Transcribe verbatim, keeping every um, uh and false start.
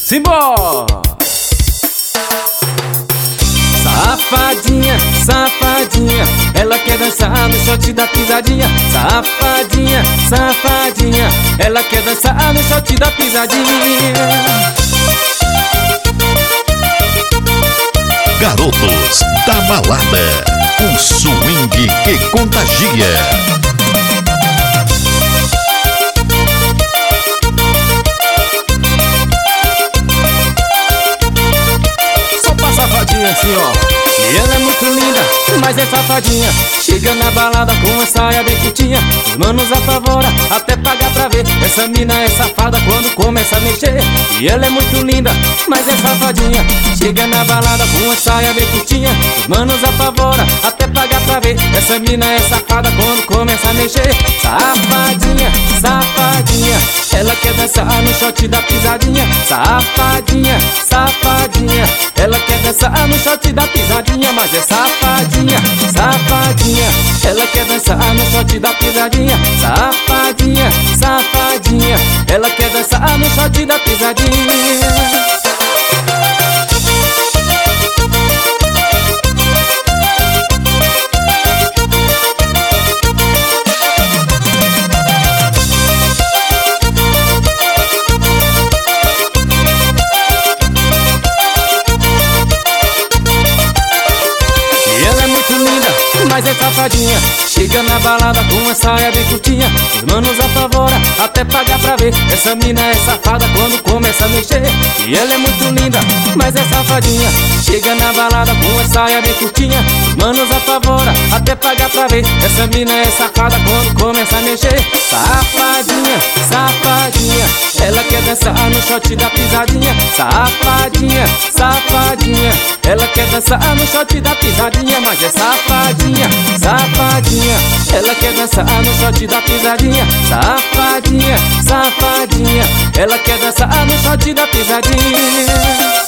Simbora! Safadinha, safadinha, ela quer dançar no shot da pisadinha. Safadinha, safadinha, ela quer dançar no shot da pisadinha. Garotos da Balada, um swing que contagia. Safadinha assim ó, e ela é muito linda, mas é safadinha. Chega na balada com uma saia bem curtinha, os manos apavora, até pagar pra ver. Essa mina é safada quando começa a mexer. E ela é muito linda, mas é safadinha. Chega na balada com uma saia bem curtinha, os manos apavora, até pagar pra ver. Essa mina é safada quando começa a mexer. Safadinha, safadinha, ela quer dançar no shot da pisadinha. Safadinha, safadinha, ela quer dançar no shot da pisadinha. Mas é safadinha, safadinha, ela quer dançar no shot da pisadinha. Safadinha, safadinha, ela quer dançar no shot da pisadinha. Mas é safadinha, chega na balada com uma saia bem curtinha, os manos apavora, até pagar pra ver. Essa mina é safada quando começa a mexer. E ela é muito linda, mas é safadinha. Chega na balada com uma saia bem curtinha, os manos apavora, até pagar pra ver. Essa mina é safada quando começa a mexer. Safadinha, safadinha, ela quer dançar no shot da pisadinha. Safadinha, safadinha, ela quer dançar no shot da pisadinha. Mas é safadinha, safadinha, ela quer dançar no shot da pisadinha. Safadinha, safadinha, ela quer dançar no shot da pisadinha.